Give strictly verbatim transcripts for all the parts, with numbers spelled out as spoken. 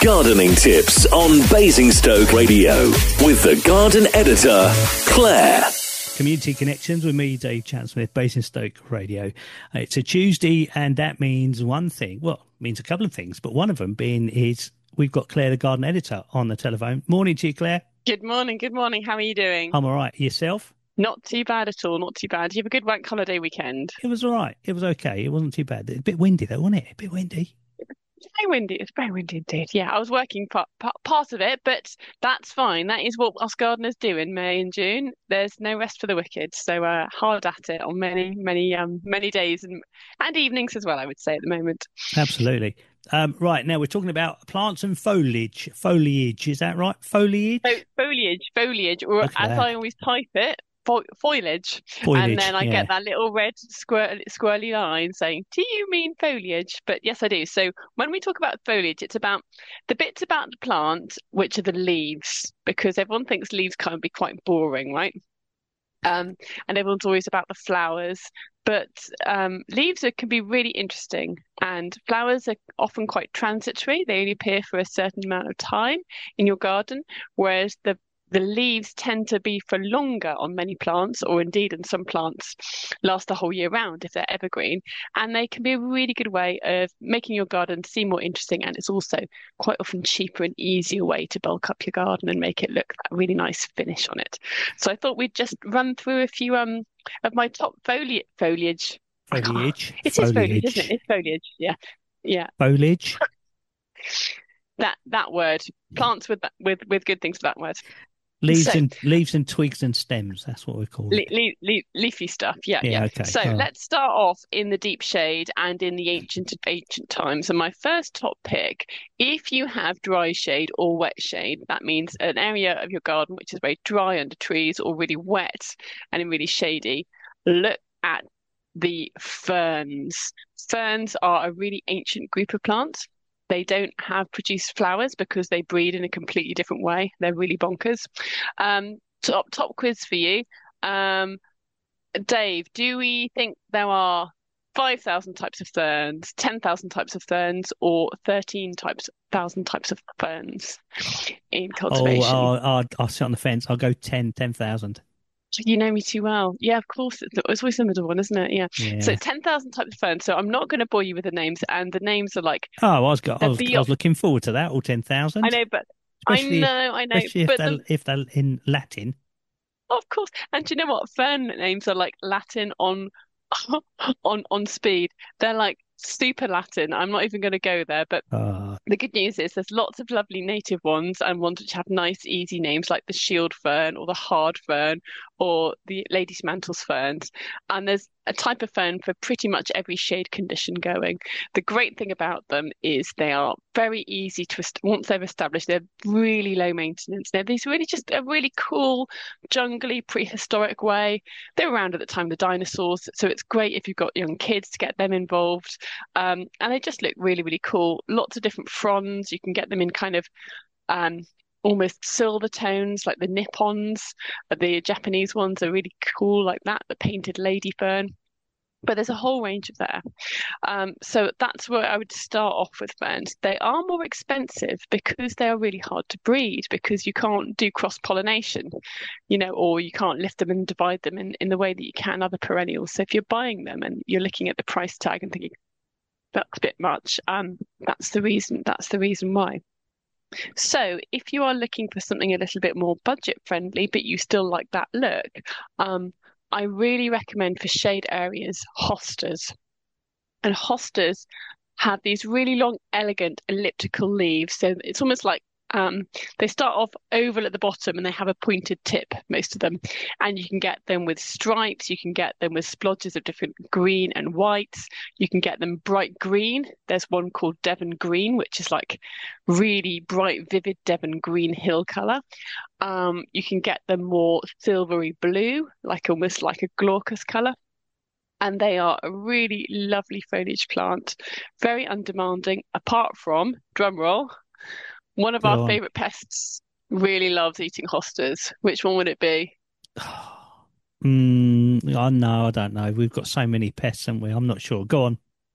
Gardening tips on Basingstoke Radio with the garden editor, Claire. Community Connections with me, Dave Chatsmith, Basingstoke Radio. It's a Tuesday, and that means one thing. Well, it means a couple of things, but one of them being is we've got Claire, the garden editor, on the telephone. Morning to you, Claire. Good morning, good morning. How are you doing? I'm all right. Yourself? Not too bad at all, not too bad. Did you have a good bank holiday weekend? It was all right. It was okay. It wasn't too bad. A bit windy, though, wasn't it? A bit windy. It's very windy. It's very windy indeed. Yeah, I was working part, part, part of it, but that's fine. That is what us gardeners do in May and June. There's no rest for the wicked. So uh, hard at it on many, many, um, many days and, and evenings as well, I would say, at the moment. Absolutely. Um, right, now we're talking about plants and foliage. Foliage, is that right? Foliage? Fo- foliage, foliage, or Look at as that. I always type it, fo- foliage. Foliage, And then I yeah. get that little red squir- squirrely line saying, do you mean foliage? But yes, I do. So when we talk about foliage, it's about the bits about the plant, which are the leaves, because everyone thinks leaves can be quite boring, right? Um, and everyone's always about the flowers, but um, leaves are, can be really interesting, and flowers are often quite transitory. They only appear for a certain amount of time in your garden, whereas the the leaves tend to be for longer on many plants, or indeed in some plants last the whole year round if they're evergreen. And they can be a really good way of making your garden seem more interesting. And it's also quite often cheaper and easier way to bulk up your garden and make it look that really nice finish on it. So I thought we'd just run through a few um of my top foli- foliage. Foliage. It is foliage, isn't it? It's foliage. Yeah, yeah. Foliage. That that word. Plants with that, with with good things for that word. Leaves So- and leaves and twigs and stems. That's what we call Le- it. le- le- leafy stuff, yeah, Yeah, yeah. okay, So all right. let's start off in the deep shade and in the ancient ancient times. And my first top pick, if you have dry shade or wet shade, that means an area of your garden which is very dry under trees or really wet and really shady, look at the ferns. Ferns are a really ancient group of plants. They don't have produced flowers because they breed in a completely different way. They're really bonkers. Um, top top quiz for you. Um, Dave, do we think there are five thousand types of ferns, ten thousand types of ferns, or thirteen types, thousand types of ferns in Oh, cultivation? I'll, I'll, I'll sit on the fence. I'll go ten, ten thousand. You know me too well. Yeah, of course. It's, it's always the middle one, isn't it? Yeah. Yeah. So ten thousand types of ferns. So I'm not going to bore you with the names, and the names are like, Oh, I was, got, I they're was, I beyond- was looking forward to that, all ten thousand. I know, but I Especially- know, I know, Especially if but they're, the, if they're in Latin. of course. And do you know what? Fern names are like Latin on on on speed. They're like super Latin. I'm not even going to go there, but Oh, the good news is there's lots of lovely native ones and ones which have nice, easy names like the shield fern or the hard fern or the lady's mantles ferns. And there's a type of fern for pretty much every shade condition going. The great thing about them is they are very easy to, est- once they've established, they're really low maintenance. They're these really just a really cool, jungly, prehistoric way. They were around at the time of the dinosaurs, so it's great if you've got young kids to get them involved. Um, and they just look really, really cool. Lots of different fronds. You can get them in kind of um, almost silver tones, like the Nippons. The Japanese ones are really cool, like that, the painted lady fern. But there's a whole range of there. Um, so that's where I would start off with ferns. They are more expensive because they are really hard to breed, because you can't do cross-pollination, you know, or you can't lift them and divide them in, in the way that you can other perennials. So if you're buying them and you're looking at the price tag and thinking, that's a bit much, um, that's the reason, that's the reason why. So if you are looking for something a little bit more budget friendly, but you still like that look, um, I really recommend for shade areas, hostas. And hostas have these really long, elegant, elliptical leaves. So it's almost like um, they start off oval at the bottom and they have a pointed tip, most of them. And you can get them with stripes. You can get them with splodges of different green and whites. You can get them bright green. There's one called Devon Green, which is like really bright, vivid Devon green hill color. Um, you can get them more silvery blue, like almost like a glaucous color. And they are a really lovely foliage plant, very undemanding, apart from, drum roll, one of Go our on. favorite pests really loves eating hostas. Which one would it be? Mm, I know, I don't know. We've got so many pests, haven't we? I'm not sure. Go on.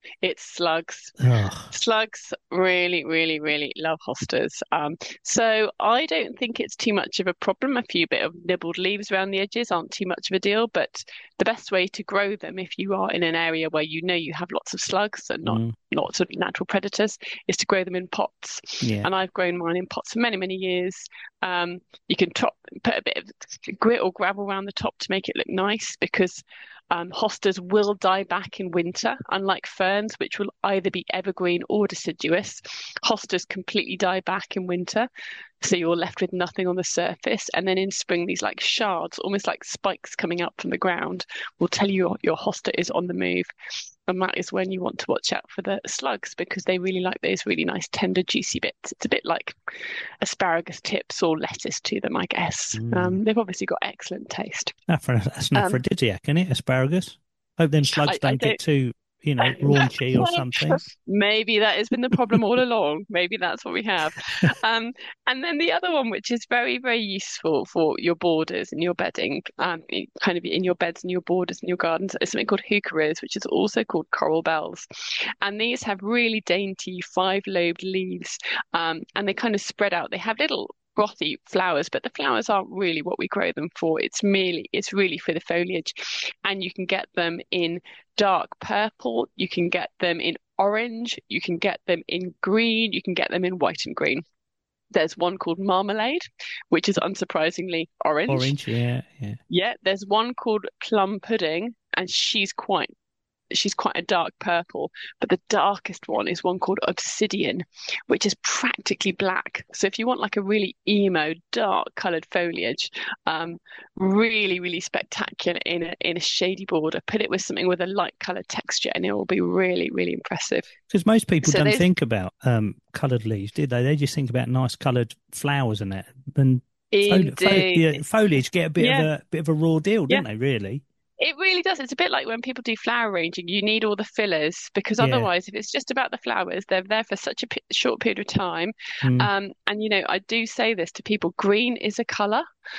It's slugs. Ugh. Slugs really, really, really love hostas. Um, so I don't think it's too much of a problem. A few bit of nibbled leaves around the edges aren't too much of a deal, but the best way to grow them if you are in an area where you know you have lots of slugs and not Mm. lots of natural predators is to grow them in pots. Yeah. And I've grown mine in pots for many, many years. Um, you can top, put a bit of grit or gravel around the top to make it look nice because um, hostas will die back in winter, unlike ferns, which will either be evergreen or deciduous. Hostas completely die back in winter, so you're left with nothing on the surface. And then in spring, these like shards, almost like spikes coming up from the ground, will tell you your, your hosta is on the move. And that is when you want to watch out for the slugs because they really like those really nice, tender, juicy bits. It's a bit like asparagus tips or lettuce to them, I guess. Mm. Um, they've obviously got excellent taste. That's an Um, aphrodisiac, isn't it? Asparagus. Hope them slugs I, I don't get don't. too, you know, raunchy or something. Maybe that has been the problem all along. Maybe that's what we have. Um, and then the other one, which is very, very useful for your borders and your bedding, um, i- kind of in your beds and your borders and your gardens, is something called heucheras, which is also called coral bells. And these have really dainty five-lobed leaves, um, and they kind of spread out. They have little frothy flowers, but the flowers aren't really what we grow them for. It's merely, it's really for the foliage. And you can get them in dark purple, you can get them in orange, you can get them in green, you can get them in white and green. There's one called Marmalade, which is unsurprisingly orange. Orange, yeah, yeah. Yeah, there's one called Plum Pudding, and she's quite she's quite a dark purple, but the darkest one is one called Obsidian, which is practically black. So if you want like a really emo, dark coloured foliage, um, really, really spectacular in a in a shady border, put it with something with a light coloured texture, and it will be really, really impressive. Because most people So don't those think about um, coloured leaves, did they? They just think about nice coloured flowers and that. And foli- fo- yeah, indeed, foliage get a bit yeah, of a bit of a raw deal, yeah. don't they? Really? It really does. It's a bit like when people do flower arranging, you need all the fillers because Yeah. otherwise, if it's just about the flowers, they're there for such a p short period of time. Mm. Um, and you know, I do say this to people, green is a color.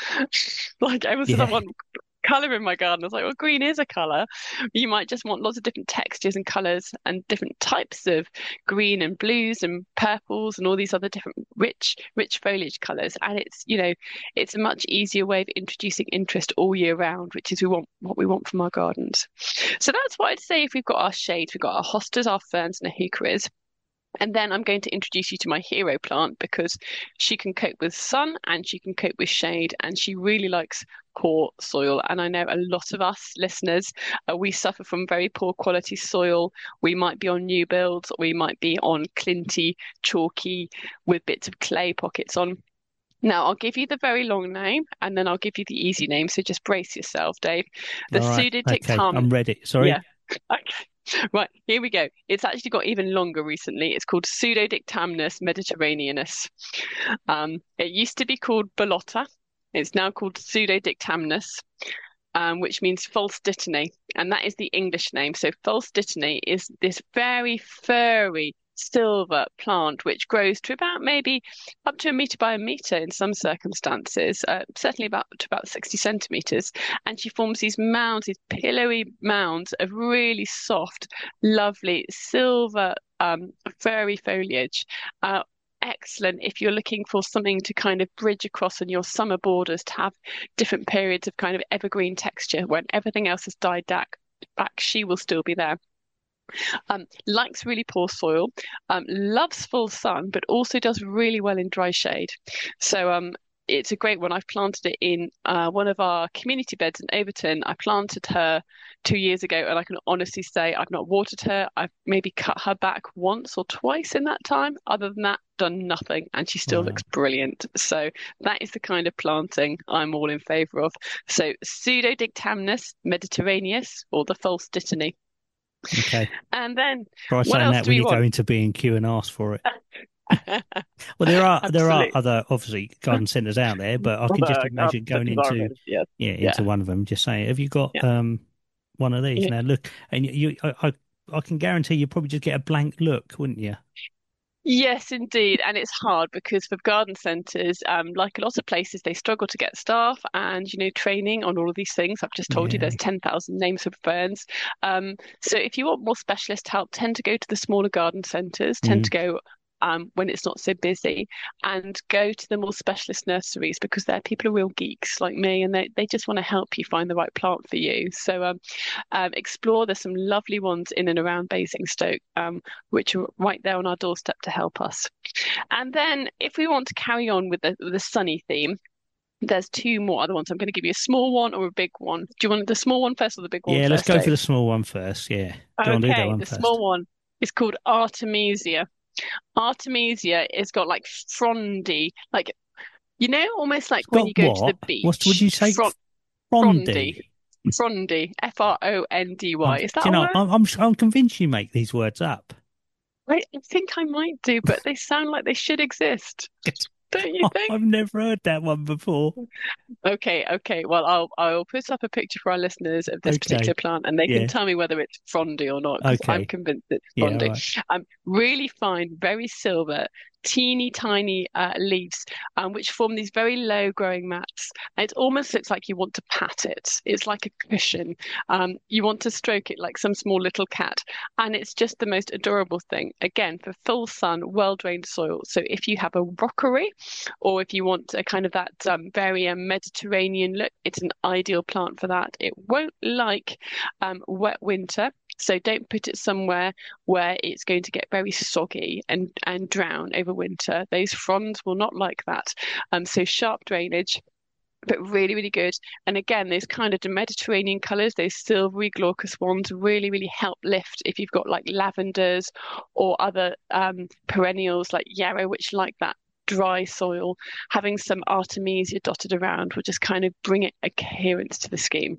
Like ever since I Yeah. want color in my garden, I was like, well, green is a color. You might just want lots of different textures and colors and different types of green and blues and purples and all these other different rich, rich foliage colors. And it's, you know, it's a much easier way of introducing interest all year round, which is we want what we want from our gardens. So that's what I'd say if we've got our shades, we've got our hostas, our ferns, and our heucheras. And then I'm going to introduce you to my hero plant because she can cope with sun and she can cope with shade and she really likes poor soil. And I know a lot of us listeners, uh, we suffer from very poor quality soil. We might be on new builds, or we might be on clinty, chalky with bits of clay pockets on. Now, I'll give you the very long name and then I'll give you the easy name. So just brace yourself, Dave. The All right. Okay, Pseudodictamen. I'm ready. Sorry. Yeah. Okay. Right, here we go. It's actually got even longer recently. It's called Pseudodictamnus mediterraneanus. Um, it used to be called Bolotta. It's now called Pseudodictamnus, um, which means false dittany, and that is the English name. So false dittany is this very furry silver plant which grows to about maybe up to a meter by a meter in some circumstances, uh, certainly about to about sixty centimeters, and she forms these mounds, these pillowy mounds of really soft, lovely silver um, furry foliage. Uh, excellent if you're looking for something to kind of bridge across on your summer borders to have different periods of kind of evergreen texture when everything else has died back. Back, she will still be there. Um, likes really poor soil, um, loves full sun, but also does really well in dry shade. So um, it's a great one. I've planted it in uh, one of our community beds in Overton. I planted her two years ago, and I can honestly say I've not watered her. I've maybe cut her back once or twice in that time. Other than that, done nothing, and she still Wow. looks brilliant. So that is the kind of planting I'm all in favour of. So Pseudodictamnus mediterraneus, or the false dittany. Okay. And then Try what saying else that do when we you go want? into B and Q and ask for it. Well, there are there are Absolutely. other obviously garden centres out there, but I can just Other imagine going garden into centres, yes. yeah Yeah, into one of them, just saying, "Have you got yeah, um one of these?" yeah. Now look, and you, you I, I I can guarantee you probably just get a blank look, wouldn't you? Yes, indeed. And it's hard because for garden centres, um, like a lot of places, they struggle to get staff and, you know, training on all of these things. I've just told you Yeah. there's ten thousand names for ferns. Um, so if you want more specialist help, tend to go to the smaller garden centres, tend Mm. to go um, when it's not so busy, and go to the more specialist nurseries because they're people are real geeks like me and they, they just want to help you find the right plant for you. So um, um, explore. There's some lovely ones in and around Basingstoke, um, which are right there on our doorstep to help us. And then if we want to carry on with the, with the sunny theme, there's two more other ones. I'm going to give you a small one or a big one. Do you want the small one first or the big one Yeah, let's first, go for Dave? the small one first. Yeah. Go on, do that Okay, one the first. small one is called Artemisia. Artemisia is got like frondy, like you know, almost like It's when you got go to the what? What would beach. you say? Front, frondy, Frondy. frondy, F R O N D Um, Y. Is do that you a know, word? I'm, I'm I'm convinced you make these words up. I I think I might do, but they sound like they should exist, don't you think? I've never heard that one before. Okay, okay. Well, I'll I'll put up a picture for our listeners of this particular Okay. plant, and they can Yeah. tell me whether it's frondy or not, because I'm Okay. convinced it's Yeah. All frondy. right. Um, really fine, very silver, teeny tiny uh, leaves, um, which form these very low growing mats. And it almost looks like you want to pat it. It's like a cushion. Um, you want to stroke it like some small little cat, and it's just the most adorable thing. Again, for full sun, well drained soil. So if you have a rockery, or if you want a kind of that um, very um, Mediterranean look, it's an ideal plant for that. It won't like um, wet winter, so don't put it somewhere where it's going to get very soggy and, and drown over winter. Those fronds will not like that. Um, so sharp drainage, but really, really good. And again, those kind of Mediterranean colours, those silvery glaucous ones, really, really help lift if you've got like lavenders or other um, perennials like yarrow, which like that dry soil. Having some Artemisia dotted around will just kind of bring it a coherence to the scheme.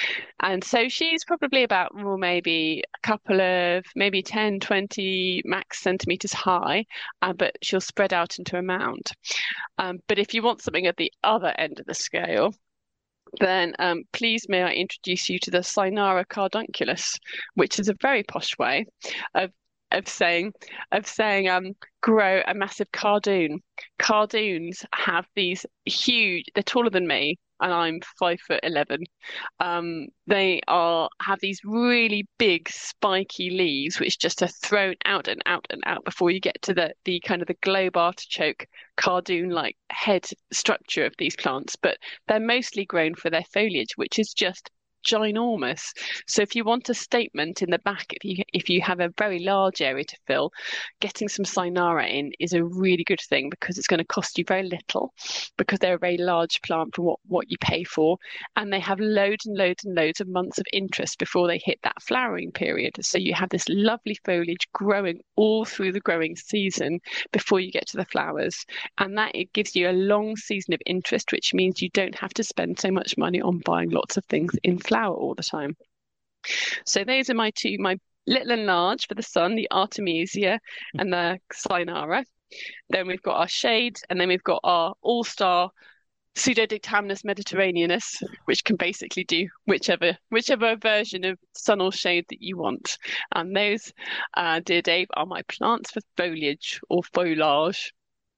And so she's probably about, well, maybe a couple of, maybe ten, twenty max centimeters high, uh, but she'll spread out into a mound. Um, but if you want something at the other end of the scale, then um, please may I introduce you to the Cynara cardunculus, which is a very posh way of of saying of saying um grow a massive cardoon. Cardoons have these huge, they're taller than me, and I'm five foot eleven. Um, they are have these really big spiky leaves which just are thrown out and out and out before you get to the the kind of the globe artichoke cardoon-like head structure of these plants. But they're mostly grown for their foliage, which is just ginormous. So if you want a statement in the back, if you if you have a very large area to fill, getting some Cynara in is a really good thing because it's going to cost you very little because they're a very large plant for what, what you pay for. And they have loads and loads and loads of months of interest before they hit that flowering period. So you have this lovely foliage growing all through the growing season before you get to the flowers. And that it gives you a long season of interest, which means you don't have to spend so much money on buying lots of things in flower all the time. So those are my two, my little and large for the sun, the Artemisia and the Cynara. Then we've got our shades, and then we've got our all-star Pseudodictamnus mediterraneanus, which can basically do whichever whichever version of sun or shade that you want. And those, uh, dear Dave, are my plants for foliage or foliage.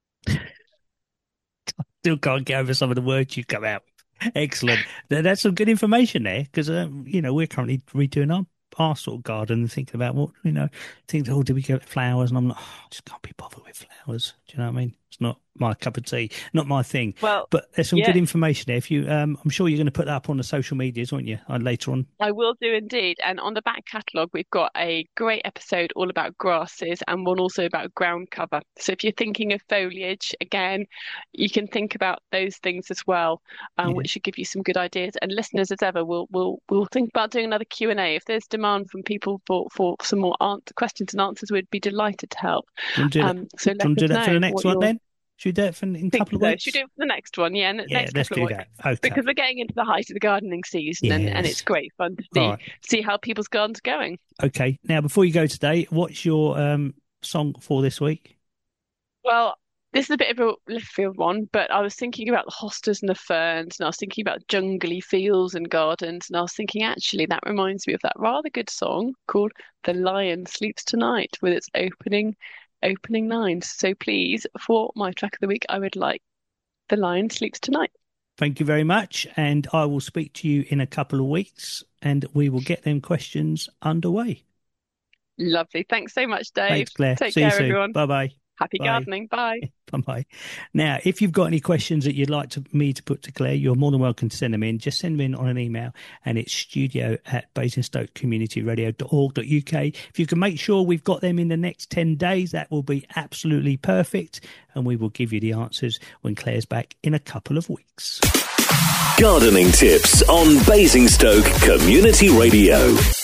Still can't get over some of the words you come out with. Excellent. That's some good information there because, um, you know, we're currently redoing our, our sort of garden and thinking about what, you know, think, oh, do we get flowers? And I'm like, oh, I just can't be bothered with flowers. Do you know what I mean? It's not my cup of tea, not my thing. Well, But there's some yeah, good information there. If you, um, I'm sure you're going to put that up on the social medias, won't you? Uh, later on. I will do indeed. And on the back catalogue, we've got a great episode all about grasses and one also about ground cover. So if you're thinking of foliage, again, you can think about those things as well, um, Yeah. which should give you some good ideas. And listeners, as ever, we'll we'll we'll think about doing another Q and A. If there's demand from people for for some more answer, questions and answers, we'd be delighted to help. Do you want to do that? Um, so Do let you want to us do that for know the next what one you're then? Should we do it for, in a think couple of so. Should we weeks? do it for the next one? Yeah, in the Yeah, next let's couple of do weeks. that. Because Okay. we're getting into the height of the gardening season and, and it's Yes. great fun to All see right. see how people's gardens are going. Okay. Now, before you go today, what's your um song for this week? Well, this is a bit of a left field one, but I was thinking about the hostas and the ferns, and I was thinking about jungly fields and gardens, and I was thinking actually that reminds me of that rather good song called "The Lion Sleeps Tonight" with its opening opening lines. So please, for my track of the week, I would like The Lion Sleeps Tonight. Thank you very much. And I will speak to you in a couple of weeks and we will get them questions underway. Lovely. Thanks so much, Dave. Thanks, Claire. Take See care, you soon. everyone. Bye-bye. Happy Bye. gardening. Bye. Bye-bye. Now, if you've got any questions that you'd like to, me to put to Claire, you're more than welcome to send them in. Just send them in on an email, and it's studio at basingstoke community radio dot org dot U K. If you can make sure we've got them in the next ten days, that will be absolutely perfect, and we will give you the answers when Claire's back in a couple of weeks. Gardening tips on Basingstoke Community Radio.